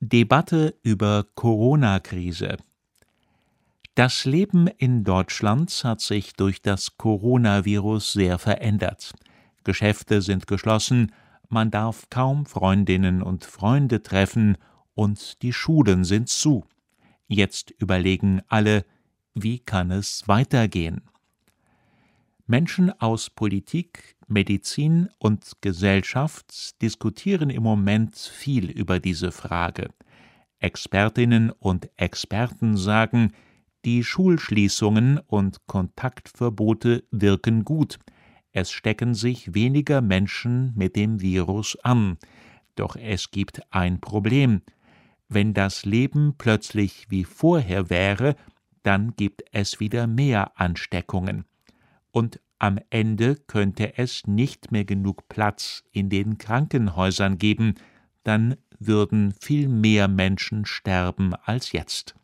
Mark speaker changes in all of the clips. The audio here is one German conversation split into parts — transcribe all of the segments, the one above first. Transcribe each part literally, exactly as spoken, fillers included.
Speaker 1: Debatte über Corona-Krise. Das Leben in Deutschland hat sich durch das Coronavirus sehr verändert. Geschäfte sind geschlossen, man darf kaum Freundinnen und Freunde treffen und die Schulen sind zu. Jetzt überlegen alle, wie kann es weitergehen? Menschen aus Politik, Medizin und Gesellschaft diskutieren im Moment viel über diese Frage. Expertinnen und Experten sagen, die Schulschließungen und Kontaktverbote wirken gut. Es stecken sich weniger Menschen mit dem Virus an. Doch es gibt ein Problem. Wenn das Leben plötzlich wie vorher wäre, dann gibt es wieder mehr Ansteckungen. Und am Ende könnte es nicht mehr genug Platz in den Krankenhäusern geben, dann würden viel mehr Menschen sterben als jetzt.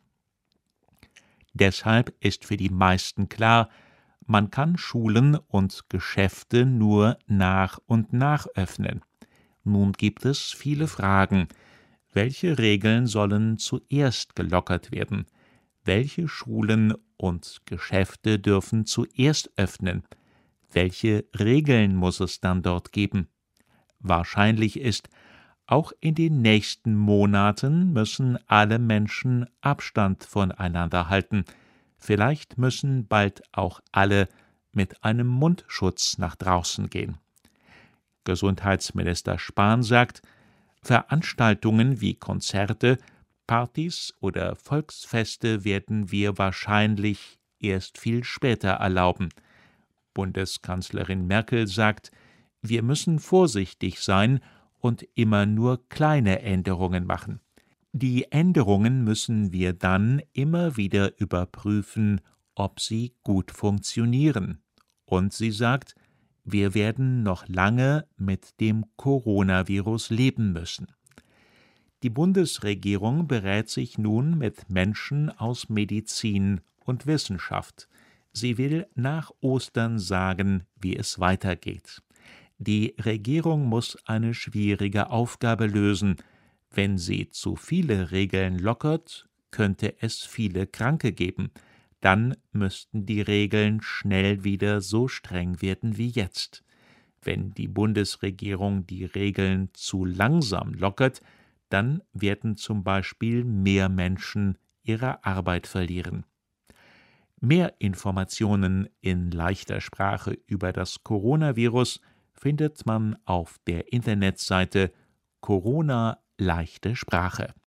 Speaker 1: Deshalb ist für die meisten klar, man kann Schulen und Geschäfte nur nach und nach öffnen. Nun gibt es viele Fragen. Welche Regeln sollen zuerst gelockert werden? Welche Schulen und Geschäfte dürfen zuerst öffnen? Welche Regeln muss es dann dort geben? Wahrscheinlich ist, auch in den nächsten Monaten müssen alle Menschen Abstand voneinander halten. Vielleicht müssen bald auch alle mit einem Mundschutz nach draußen gehen. Gesundheitsminister Spahn sagt, Veranstaltungen wie Konzerte, Partys oder Volksfeste werden wir wahrscheinlich erst viel später erlauben. Bundeskanzlerin Merkel sagt, wir müssen vorsichtig sein und immer nur kleine Änderungen machen. Die Änderungen müssen wir dann immer wieder überprüfen, ob sie gut funktionieren. Und sie sagt, wir werden noch lange mit dem Coronavirus leben müssen. Die Bundesregierung berät sich nun mit Menschen aus Medizin und Wissenschaft. Sie will nach Ostern sagen, wie es weitergeht. Die Regierung muss eine schwierige Aufgabe lösen. Wenn sie zu viele Regeln lockert, könnte es viele Kranke geben. Dann müssten die Regeln schnell wieder so streng werden wie jetzt. Wenn die Bundesregierung die Regeln zu langsam lockert, dann werden zum Beispiel mehr Menschen ihre Arbeit verlieren. Mehr Informationen in leichter Sprache über das Coronavirus findet man auf der Internetseite Corona leichte Sprache.